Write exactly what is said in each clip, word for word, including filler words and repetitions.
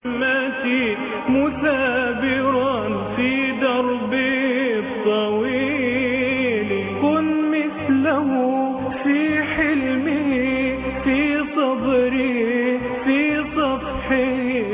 مثابرا في دربي الطويل كن مثله في حلمه في صبري في صفحه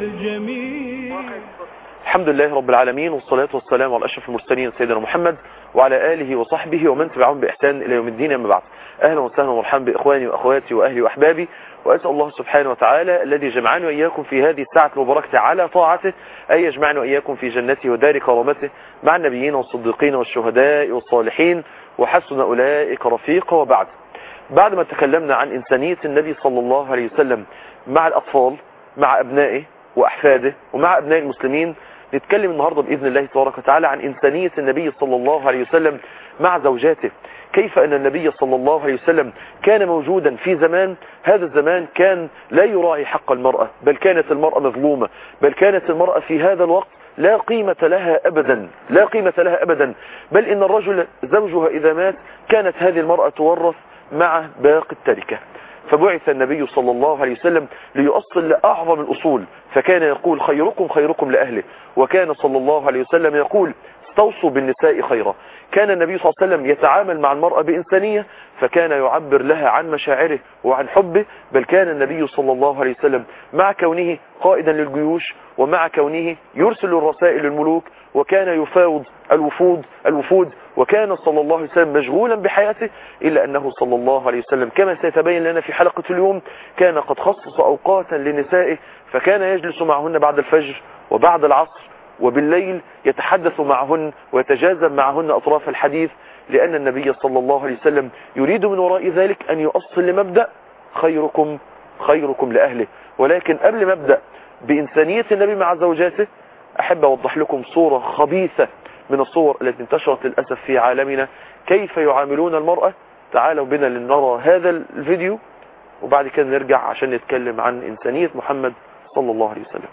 الجميل. الحمد لله رب العالمين، والصلاة والسلام على أشرف المرسلين سيدنا محمد وعلى آله وصحبه ومن تبعهم بإحسان إلى يوم الدين. أما بعد، أهلا وسهلا ومرحبا بإخواني وأخواتي وأهلي وأحبابي، وأسأل الله سبحانه وتعالى الذي جمعني وإياكم في هذه الساعة المباركة على طاعته أن يجمعني وإياكم في جنته ودار كرامته مع النبيين والصديقين والشهداء والصالحين وحسن أولئك رفيقا. وبعد، بعد ما تكلمنا عن إنسانية النبي صلى الله عليه وسلم مع الأطفال، مع أبنائه وأحفاده ومع أبناء المسلمين، نتكلم النهاردة بإذن الله تبارك وتعالى عن إنسانية النبي صلى الله عليه وسلم مع زوجاته. كيف أن النبي صلى الله عليه وسلم كان موجودا في زمان، هذا الزمان كان لا يراعي حق المرأة، بل كانت المرأة مظلومة، بل كانت المرأة في هذا الوقت لا قيمة لها أبدا، لا قيمة لها أبدا، بل إن الرجل زوجها إذا مات كانت هذه المرأة تورث مع باقي التركة. فبعث النبي صلى الله عليه وسلم ليؤصل لأعظم الأصول، فكان يقول خيركم خيركم لأهله، وكان صلى الله عليه وسلم يقول استوصوا بالنساء خيرا. كان النبي صلى الله عليه وسلم يتعامل مع المرأة بإنسانية، فكان يعبر لها عن مشاعره وعن حبه، بل كان النبي صلى الله عليه وسلم مع كونه قائدا للجيوش ومع كونه يرسل الرسائل للملوك وكان يفاوض الوفود الوفود وكان صلى الله عليه وسلم مشغولا بحياته، إلا أنه صلى الله عليه وسلم كما سيتبين لنا في حلقة اليوم كان قد خصص أوقاتا لنسائه، فكان يجلس معهن بعد الفجر وبعد العصر وبالليل يتحدث معهن ويتجاذب معهن أطراف الحديث، لأن النبي صلى الله عليه وسلم يريد من وراء ذلك أن يؤصل لمبدأ خيركم خيركم لأهله. ولكن قبل ما أبدأ بإنسانية النبي مع زوجاته، أحب أوضح لكم صورة خبيثة من الصور التي انتشرت للأسف في عالمنا، كيف يعاملون المرأة. تعالوا بنا لنرى هذا الفيديو، وبعد كده نرجع عشان نتكلم عن إنسانية محمد صلى الله عليه وسلم.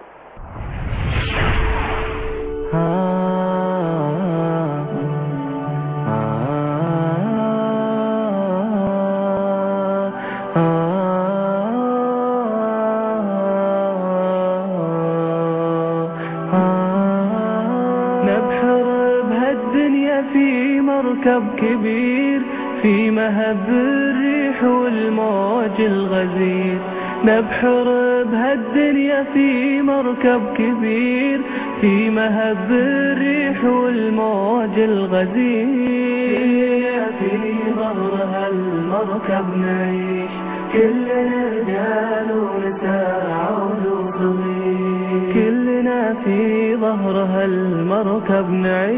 نبحر بهالدنيا في مركب كبير، في مهب الريح والموج الغزير. نبحر بهالدنيا في مركب كبير، في مهب الريح والموج الغزير. في ظهر هالمركب نعيش كلنا رجال ونساء عود وصغير، كلنا في ظهر هالمركب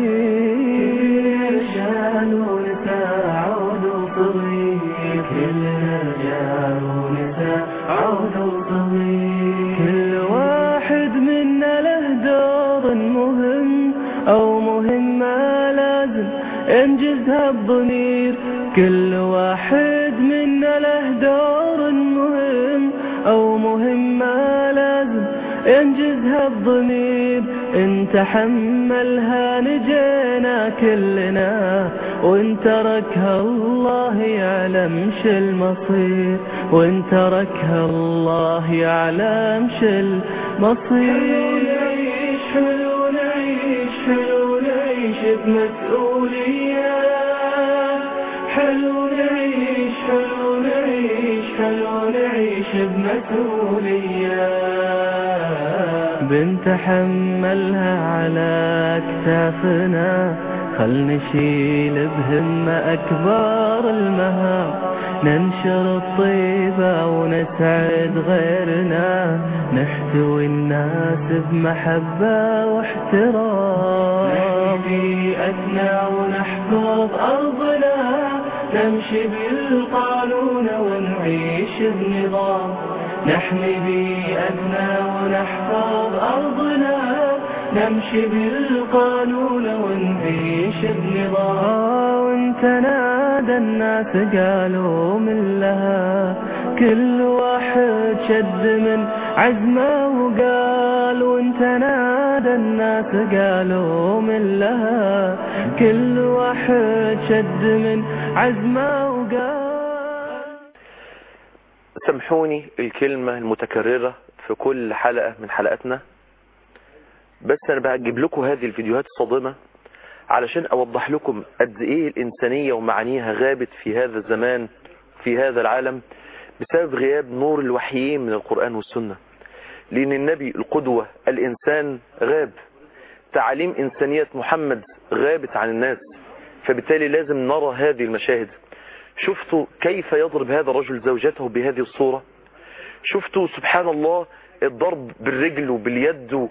نعيش رجال ونساء عود وصغير، كلنا رجال ونساء عود وصغير. كل واحد منا له دور مهم أو مهمة لازم انجزها بضمير، كل واحد منا له دور مهم أو مهمة لازم انجزها بضمير. ان تحملها نجينا كلنا، وان تركها الله يعلم ش المصير، وان تركها الله يعلم ش المصير. حلو نعيش حلو نعيش بمسؤولية، حلو نعيش حلو نعيش حلو نعيش بمسؤولية. بنتحملها على أكتافنا، خل نشيل بهمة أكبر المهام، ننشر الطيبة ونسعد غيرنا، نحتوي الناس بمحبة واحترام. نحمي بيئتنا ونحفظ أرضنا، نمشي بالقانون ونعيش بنظام. نحمي بيئتنا ونحفظ أرضنا، نمشي بالقانون ونعيش بنظام. وانت نادى الناس قالوا من لها، كل واحد شد من عزمه وقال. وانت نادى الناس قالوا من لها، كل واحد شد من عزمه وقال. سامحوني الكلمة المتكررة في كل حلقة من حلقاتنا، بس انا بجيب لكم هذه الفيديوهات الصادمة علشان اوضح لكم قد ايه الانسانية ومعانيها غابت في هذا الزمان في هذا العالم بسبب غياب نور الوحيين من القرآن والسنة. لان النبي القدوة الانسان غاب، تعاليم انسانية محمد غابت عن الناس، فبالتالي لازم نرى هذه المشاهد. شفتوا كيف يضرب هذا الرجل زوجته بهذه الصورة؟ شفتوا سبحان الله الضرب بالرجل وباليد،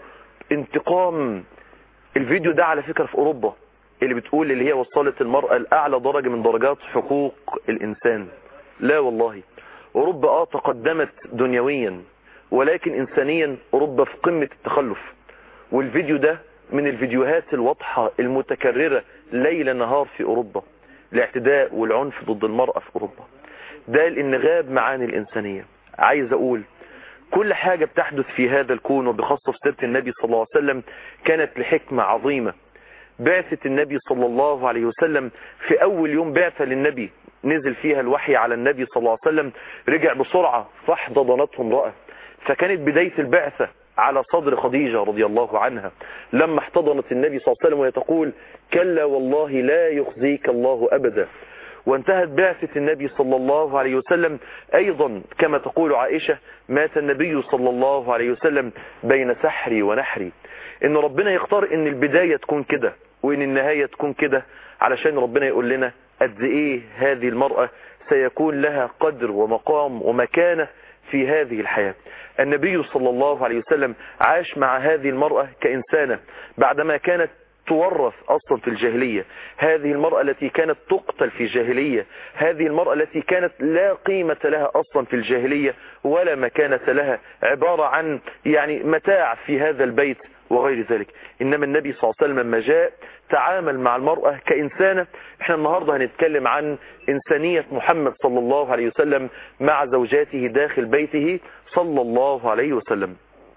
انتقام. الفيديو ده على فكرة في أوروبا اللي بتقول اللي هي وصلت المرأة لأعلى درجة من درجات حقوق الإنسان. لا والله، أوروبا آه تقدمت دنيويا، ولكن إنسانيا أوروبا في قمة التخلف. والفيديو ده من الفيديوهات الواضحة المتكررة ليل نهار في أوروبا، الاعتداء والعنف ضد المرأة في أوروبا. ده لأن غاب معاني الإنسانية. عايز أقول كل حاجة بتحدث في هذا الكون وبخاصة في سيرة النبي صلى الله عليه وسلم كانت لحكمة عظيمة. بعثة النبي صلى الله عليه وسلم في أول يوم بعثة للنبي نزل فيها الوحي على النبي صلى الله عليه وسلم، رجع بسرعة فاحتضنته امرأة، فكانت بداية البعثة على صدر خديجة رضي الله عنها لما احتضنت النبي صلى الله عليه وسلم وهي تقول كلا والله لا يخزيك الله أبدا. وانتهت بعثة النبي صلى الله عليه وسلم أيضا كما تقول عائشة مات النبي صلى الله عليه وسلم بين سحري ونحري. ان ربنا يختار ان البداية تكون كده وان النهاية تكون كده علشان ربنا يقول لنا قد ايه هذه المرأة سيكون لها قدر ومقام ومكانة في هذه الحياة. النبي صلى الله عليه وسلم عاش مع هذه المرأة كإنسانة بعدما كانت تورث أصلا في الجاهلية، هذه المرأة التي كانت تقتل في الجاهلية، هذه المرأة التي كانت لا قيمة لها أصلا في الجاهلية ولا مكانة لها، عبارة عن يعني متاع في هذا البيت وغير ذلك. إنما النبي صلى الله عليه وسلم لما جاء تعامل مع المرأة كإنسانة. احنا النهاردة هنتكلم عن إنسانية محمد صلى الله عليه وسلم مع زوجاته داخل بيته صلى الله عليه وسلم.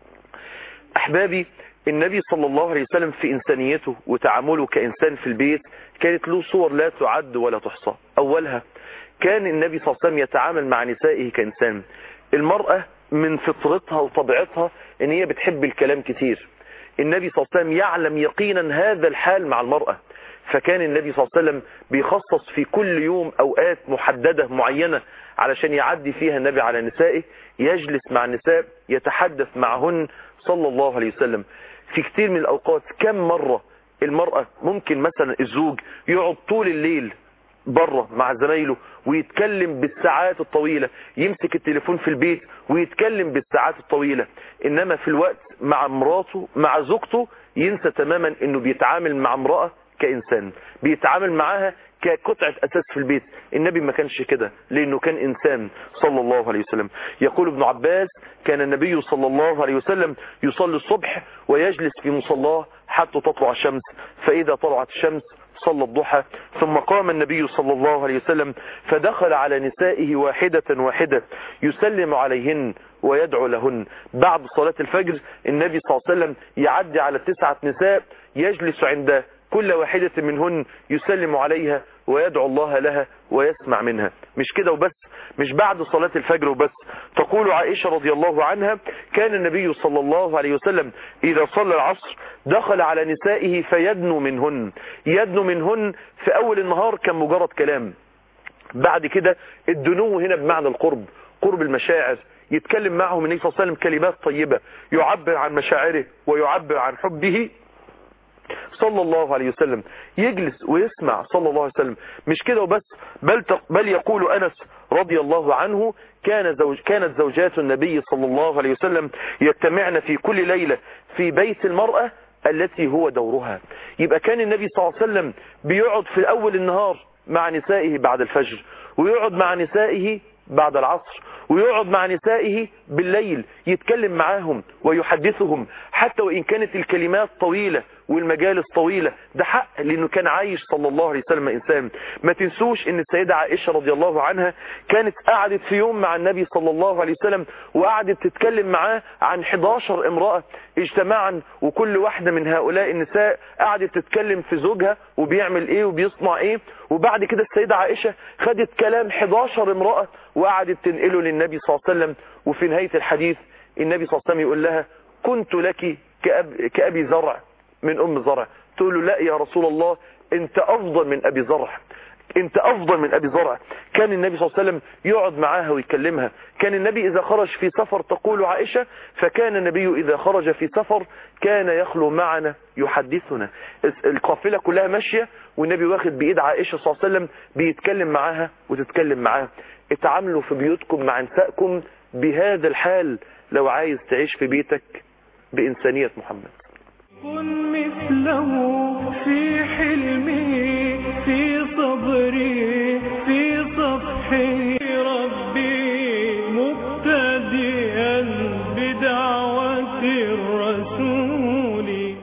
أحبابي، النبي صلى الله عليه وسلم في إنسانيته وتعامله كإنسان في البيت كانت له صور لا تعد ولا تحصى. أولها كان النبي صلى الله عليه وسلم يتعامل مع نسائه كإنسان. المرأة من فطرتها وطبيعتها ان هي بتحب الكلام كتير. النبي صلى الله عليه وسلم يعلم يقينا هذا الحال مع المرأة، فكان النبي صلى الله عليه وسلم بيخصص في كل يوم أوقات محددة معينة علشان يعدي فيها النبي على نسائه، يجلس مع النساء يتحدث معهن صلى الله عليه وسلم. في كتير من الأوقات كم مرة المرأة ممكن مثلا الزوج يقعد طول الليل بره مع زمايله ويتكلم بالساعات الطويلة، يمسك التليفون في البيت ويتكلم بالساعات الطويلة، إنما في الوقت مع مراته مع زوجته ينسى تماما إنه بيتعامل مع امرأة كإنسان، بيتعامل معاها كقطعة أساس في البيت. النبي ما كانش كده لأنه كان إنسان صلى الله عليه وسلم. يقول ابن عباس كان النبي صلى الله عليه وسلم يصلي الصبح ويجلس في مصلاه حتى تطلع الشمس، فإذا طلعت الشمس صلى الضحى، ثم قام النبي صلى الله عليه وسلم فدخل على نسائه واحدة واحدة يسلم عليهن ويدعو لهن. بعد صلاة الفجر النبي صلى الله عليه وسلم يعدي على تسعة نساء يجلس عند كل واحدة منهن يسلم عليها ويدعو الله لها ويسمع منها. مش كده وبس، مش بعد صلاة الفجر وبس. تقول عائشة رضي الله عنها كان النبي صلى الله عليه وسلم إذا صلى العصر دخل على نسائه فيدنو منهن. يدنو منهن في أول النهار كان مجرد كلام، بعد كده الدنو هنا بمعنى القرب، قرب المشاعر. يتكلم معهم النبي صلى الله عليه وسلم كلمات طيبة يعبر عن مشاعره ويعبر عن حبه صلى الله عليه وسلم، يجلس ويسمع صلى الله عليه وسلم. مش كده وبس، بل بل يقول أنس رضي الله عنه كان زوج كانت زوجات النبي صلى الله عليه وسلم يجتمعن في كل ليلة في بيت المرأة التي هو دورها. يبقى كان النبي صلى الله عليه وسلم بيقعد في أول النهار مع نسائه بعد الفجر، ويقعد مع نسائه بعد العصر، ويقعد مع نسائه بالليل يتكلم معاهم ويحدثهم، حتى وإن كانت الكلمات طويلة والمجالس طويلة. ده حق لأنه كان عايش صلى الله عليه وسلم إنسان. ما تنسوش أن السيدة عائشة رضي الله عنها كانت قعدت في يوم مع النبي صلى الله عليه وسلم وقعدت تتكلم معاه عن إحدى عشرة امرأة اجتماعا، وكل واحدة من هؤلاء النساء قعدت تتكلم في زوجها وبيعمل ايه وبيصنع ايه. وبعد كده السيدة عائشة خدت كلام إحدى عشرة امرأة وقعدت تنقله للنبي صلى الله عليه وسلم، وفي نهاية الحديث النبي صلى الله عليه وسلم يقول لها كنت لك كأب كأبي زرع من أم زرع، تقول له لا يا رسول الله انت أفضل من أبي زرع، انت افضل من ابي زرع. كان النبي صلى الله عليه وسلم يقعد معاها ويكلمها. كان النبي اذا خرج في سفر، تقول عائشة فكان النبي اذا خرج في سفر كان يخلو معنا يحدثنا. القافلة كلها ماشية والنبي واخد بايد عائشة صلى الله عليه وسلم بيتكلم معاها وتتكلم معاها. اتعاملوا في بيوتكم مع نسائكم بهذا الحال لو عايز تعيش في بيتك بإنسانية محمد. كن مثله في حلمه في صبري في صفحي ربي مبتدئا بدعوة الرسول.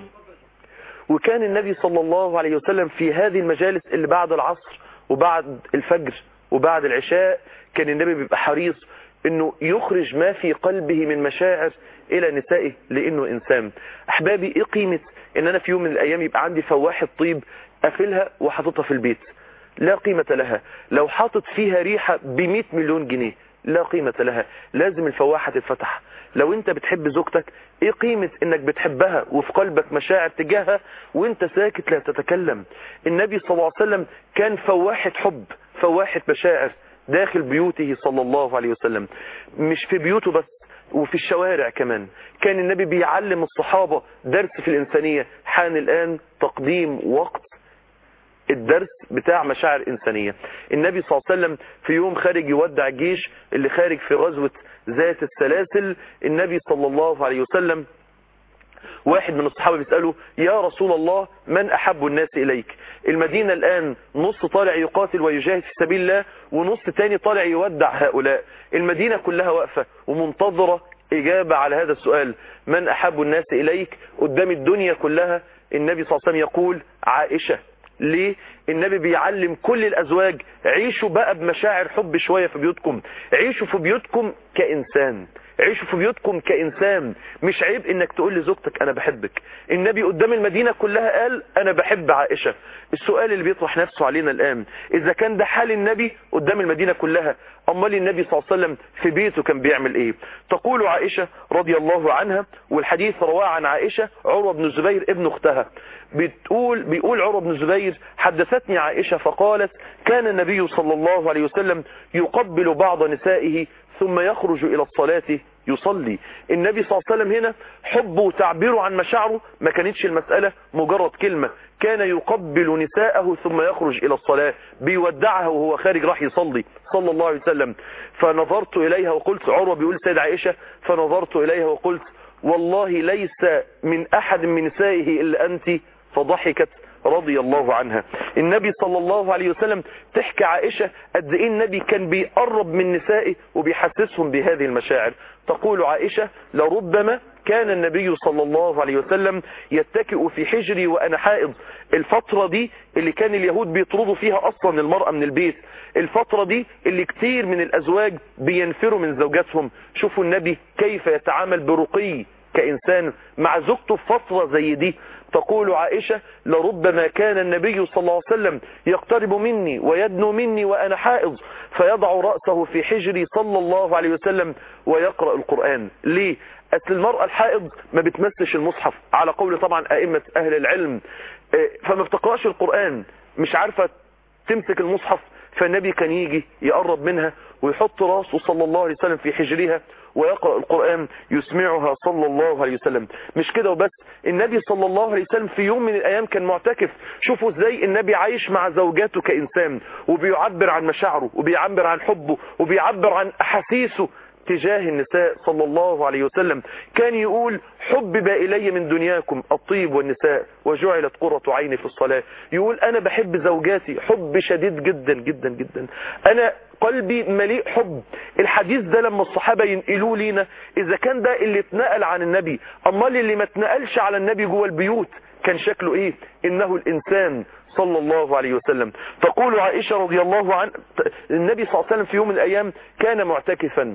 وكان النبي صلى الله عليه وسلم في هذه المجالس اللي بعد العصر وبعد الفجر وبعد العشاء كان النبي بيبقى حريص انه يخرج ما في قلبه من مشاعر الى نسائه لانه انسان. احبابي ايه قيمة ان انا في يوم من الايام يبقى عندي فواحة طيب قافلها وحاططها في البيت؟ لا قيمة لها. لو حاطط فيها ريحة بمئة مليون جنيه لا قيمة لها. لازم الفواحة تتفتح. لو انت بتحب زوجتك ايه قيمة انك بتحبها وفي قلبك مشاعر تجاهها وانت ساكت لا تتكلم؟ النبي صلى الله عليه وسلم كان فواحة حب، فواحة مشاعر داخل بيوته صلى الله عليه وسلم، مش في بيوته بس وفي الشوارع كمان. كان النبي بيعلم الصحابة درس في الإنسانية. حان الآن تقديم وقت الدرس بتاع مشاعر إنسانية. النبي صلى الله عليه وسلم في يوم خارج يودع الجيش اللي خارج في غزوة ذات السلاسل، النبي صلى الله عليه وسلم واحد من الصحابة بيسأله يا رسول الله من أحب الناس إليك؟ المدينة الآن نص طالع يقاتل ويجاهد في سبيل الله ونص تاني طالع يودع هؤلاء. المدينة كلها واقفة ومنتظرة إجابة على هذا السؤال، من أحب الناس إليك؟ قدام الدنيا كلها النبي صلى الله عليه وسلم يقول عائشة. ليه؟ النبي بيعلم كل الأزواج عيشوا بقى بمشاعر حب شوية في بيوتكم، عيشوا في بيوتكم كإنسان، عيشوا في بيوتكم كإنسان. مش عيب انك تقول لزوجتك انا بحبك. النبي قدام المدينة كلها قال انا بحب عائشة. السؤال اللي بيطرح نفسه علينا الان، اذا كان ده حال النبي قدام المدينة كلها، امال النبي صلى الله عليه وسلم في بيته كان بيعمل ايه؟ تقول عائشة رضي الله عنها، والحديث رواه عن عائشة عروة بن الزبير ابن اختها، بتقول بيقول عروة بن الزبير حدثتني عائشة فقالت كان النبي صلى الله عليه وسلم يقبل بعض نسائه ثم يخرج إلى الصلاة يصلي. النبي صلى الله عليه وسلم هنا حبه وتعبيره عن مشاعره ما كانتش المسألة مجرد كلمة، كان يقبل نساءه ثم يخرج إلى الصلاة، بيودعها وهو خارج راح يصلي صلى الله عليه وسلم. فنظرت إليها وقلت، عروة بيقول سيد عائشة، فنظرت إليها وقلت والله ليس من أحد من نسائه إلا أنت، فضحكت رضي الله عنها. النبي صلى الله عليه وسلم تحكي عائشة قد ايه النبي كان بيقرب من نسائه وبيحسسهم بهذه المشاعر. تقول عائشة لربما كان النبي صلى الله عليه وسلم يتكئ في حجري وأنا حائض. الفترة دي اللي كان اليهود بيطردوا فيها أصلا المرأة من البيت، الفترة دي اللي كتير من الأزواج بينفروا من زوجاتهم. شوفوا النبي كيف يتعامل برقي كإنسان مع زوجته في فترة زي دي. تقول عائشة لربما كان النبي صلى الله عليه وسلم يقترب مني ويدنو مني وأنا حائض فيضع رأسه في حجري صلى الله عليه وسلم ويقرأ القرآن. ليه؟ أصل المرأة الحائض ما بتمسش المصحف على قول طبعا أئمة أهل العلم، فما بتقرأش القرآن، مش عارفة تمسك المصحف. فالنبي كان يجي يقرب منها ويحط راسه صلى الله عليه وسلم في حجرها ويقرأ القرآن يسمعها صلى الله عليه وسلم. مش كده وبس، النبي صلى الله عليه وسلم في يوم من الأيام كان معتكف. شوفوا ازاي النبي عايش مع زوجاته كإنسان وبيعبر عن مشاعره وبيعبر عن حبه وبيعبر عن أحاسيسه تجاه النساء صلى الله عليه وسلم. كان يقول حبب إلي من دنياكم الطيب والنساء وجعلت قرة عيني في الصلاة. يقول أنا بحب زوجاتي حب شديد جدا جدا جدا، أنا قلبي مليء حب. الحديث ده لما الصحابة ينقلوا لينا، إذا كان ده اللي اتنقل عن النبي، أمال اللي ما اتنقلش على النبي جوه البيوت كان شكله إيه؟ إنه الإنسان صلى الله عليه وسلم. تقول عائشة رضي الله عنها النبي صلى الله عليه وسلم في يوم من الأيام كان معتكفا،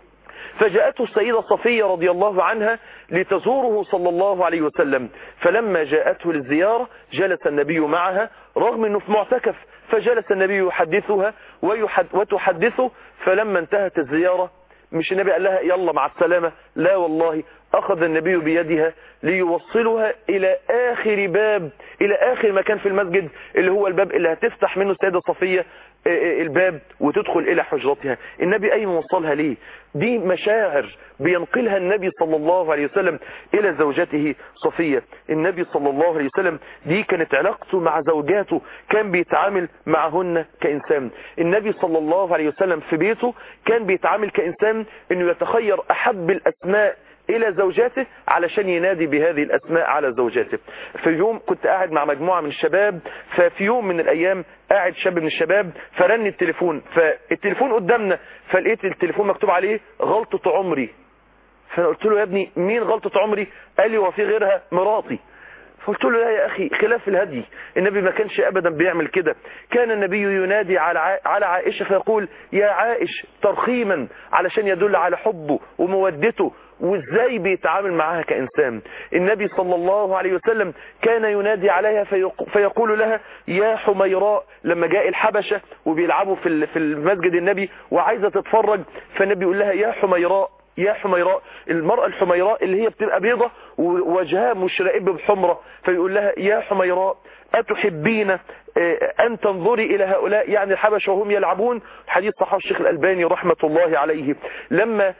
فجاءته السيدة صفية رضي الله عنها لتزوره صلى الله عليه وسلم، فلما جاءته للزيارة جلس النبي معها رغم أنه في معتكف، فجلس النبي يحدثها ويحد وتحدثه. فلما انتهت الزيارة مش النبي قال لها يلا مع السلامة، لا والله، أخذ النبي بيدها ليوصلها إلى آخر باب، إلى آخر مكان في المسجد اللي هو الباب اللي هتفتح منه السيدة صفية الباب وتدخل إلى حجرتها. النبي أين وصلها ليه؟ دي مشاعر بينقلها النبي صلى الله عليه وسلم إلى زوجته صفية. النبي صلى الله عليه وسلم دي كانت علاقته مع زوجاته، كان بيتعامل معهن كإنسان. النبي صلى الله عليه وسلم في بيته كان بيتعامل كإنسان إنه يتخير أحب الأسماء إلى زوجاته علشان ينادي بهذه الأسماء على زوجاته. في يوم كنت قاعد مع مجموعة من الشباب، ففي يوم من الأيام قاعد شاب من الشباب فرن التليفون، فالتليفون قدامنا، فلقيت التليفون مكتوب عليه غلطة عمري. فأنا قلت له يا ابني مين غلطة عمري؟ قال لي وفي غيرها مراتي. فقلت له لا يا أخي، خلاف الهدي، النبي ما كانش أبدا بيعمل كده. كان النبي ينادي على على عائشة فيقول يا عائش ترخيما علشان يدل على حبه ومودته وازاي بيتعامل معها كإنسان. النبي صلى الله عليه وسلم كان ينادي عليها فيقول لها يا حميراء، لما جاء الحبشة وبيلعبوا في في المسجد النبي وعايزة تتفرج، فالنبي يقول لها يا حميراء يا حميراء. المرأة الحميراء اللي هي بتبقى بيضة ووجهها مشرئب بحمرة، فيقول لها يا حميراء أتحبين أن تنظري إلى هؤلاء يعني الحبشة وهم يلعبون. حديث صححه الشيخ الألباني رحمة الله عليه. لما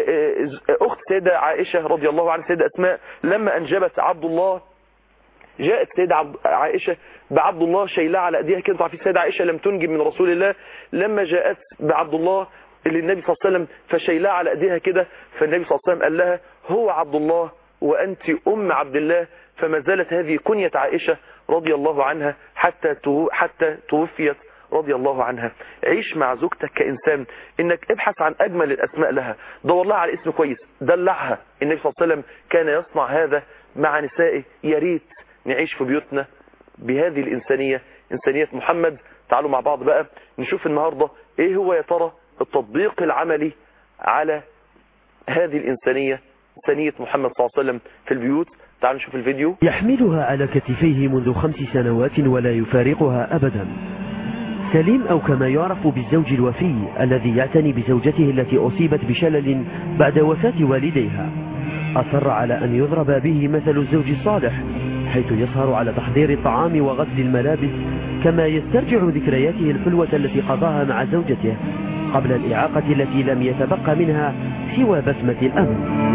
أخت سيدة عائشة رضي الله عنها سيدة أسماء لما أنجبت عبد الله، جاءت سيدة عائشة بعبد الله شايلاه على أيديها كده. طبعا في سيدة عائشة لم تنجب من رسول الله، لما جاءت بعبد الله اللي النبي صلى الله عليه وسلم فشايلاه على أيديها كده، فالنبي صلى الله عليه وسلم قال لها هو عبد الله وأنت أم عبد الله. فما زالت هذه كنية عائشة رضي الله عنها حتى حتى توفيت رضي الله عنها. عيش مع زوجتك كإنسان، انك ابحث عن اجمل الاسماء لها، دور لها على اسم كويس، دلعها. النبي صلى الله عليه وسلم كان يصنع هذا مع نسائه. يا ريت نعيش في بيوتنا بهذه الإنسانية، إنسانية محمد. تعالوا مع بعض بقى نشوف النهاردة ايه هو يا ترى التطبيق العملي على هذه الإنسانية، إنسانية محمد صلى الله عليه وسلم في البيوت. تعالوا نشوف الفيديو. يحملها على كتفيه منذ خمس سنوات ولا يفارقها أبدا. سليم، أو كما يعرف بالزوج الوفي الذي يعتني بزوجته التي أصيبت بشلل بعد وفاة والديها، أصر على أن يضرب به مثل الزوج الصالح، حيث يسهر على تحضير الطعام وغسل الملابس، كما يسترجع ذكرياته الحلوة التي قضاها مع زوجته قبل الإعاقة التي لم يتبقى منها سوى بسمة الأمل.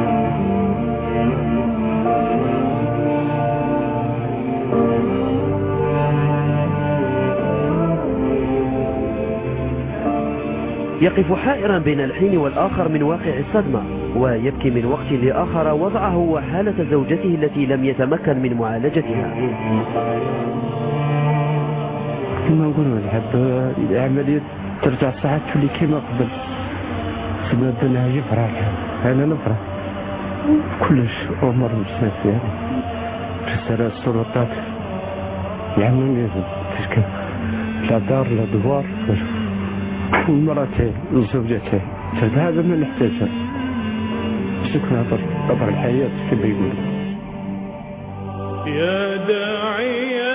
يقف حائرا بين الحين والآخر من واقع الصدمة، ويبكي من وقت لآخر وضعه وحالة زوجته التي لم يتمكن من معالجتها. كما نقولوا الحب العملية ترجع ساعات تولي كما قبل، سبب انها يفرح انا نفرح كلش امر بزاف يعني. رسالة السلطات يعملون لازم تشكل لا دار لا دوار والمرتين والزوجتين، فهذا ما نحتاجه سكن طبع الحياة كما يقول. يا داعي